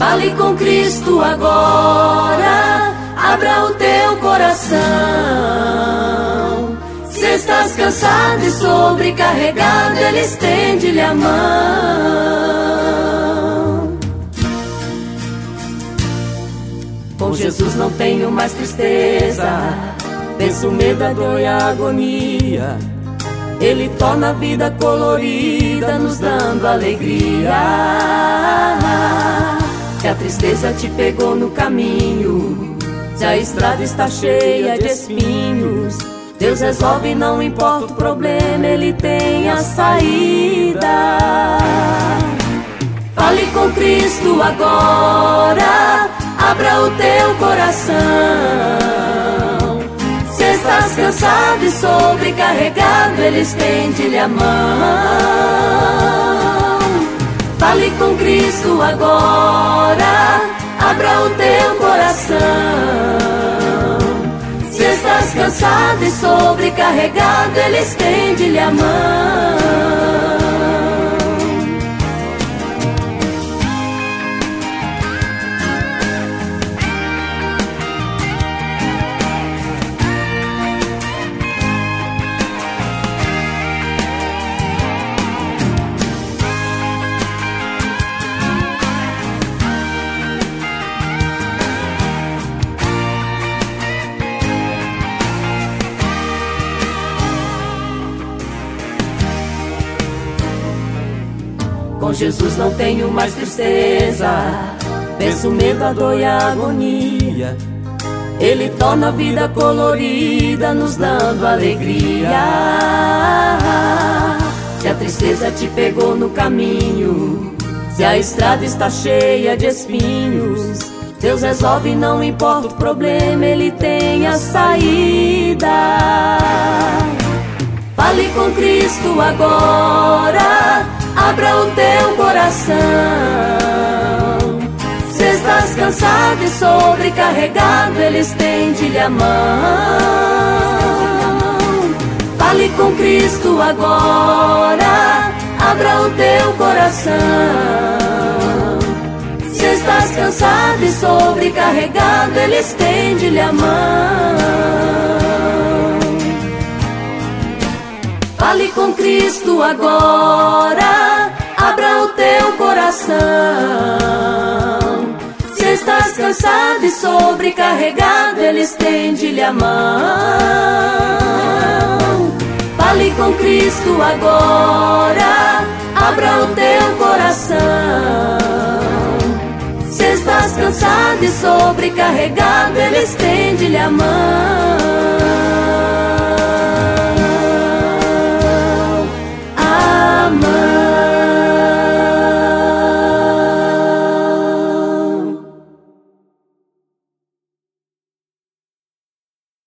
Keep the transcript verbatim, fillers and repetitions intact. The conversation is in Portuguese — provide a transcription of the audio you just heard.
Fale com Cristo agora, abra o teu coração. Se estás cansado e sobrecarregado, Ele estende-lhe a mão. Com Jesus não tenho mais tristeza, venço o medo, a dor e a agonia. Ele torna a vida colorida, nos dando alegria. Se a tristeza te pegou no caminho, se a estrada está cheia de espinhos, Deus resolve, não importa o problema, Ele tem a saída. Fale com Cristo agora, abra o teu coração. Se estás cansado e sobrecarregado, Ele estende-lhe a mão. Fale com Cristo agora, abra o teu coração. Se estás cansado e sobrecarregado, Ele estende-lhe a mão. Com Jesus não tenho mais tristeza, venço o medo, a dor e a agonia. Ele torna a vida colorida, nos dando alegria. Se a tristeza te pegou no caminho, se a estrada está cheia de espinhos, Deus resolve, não importa o problema, Ele tem a saída. Fale com Cristo agora, abra o teu coração. Se estás cansado e sobrecarregado, Ele estende-lhe a mão. Fale com Cristo agora, abra o teu coração. Se estás cansado e sobrecarregado, Ele estende-lhe a mão. Fale com Cristo agora, abra o teu coração. Se estás cansado e sobrecarregado, Ele estende-lhe a mão. Fale com Cristo agora, abra o teu coração. Se estás cansado e sobrecarregado, Ele estende-lhe a mão.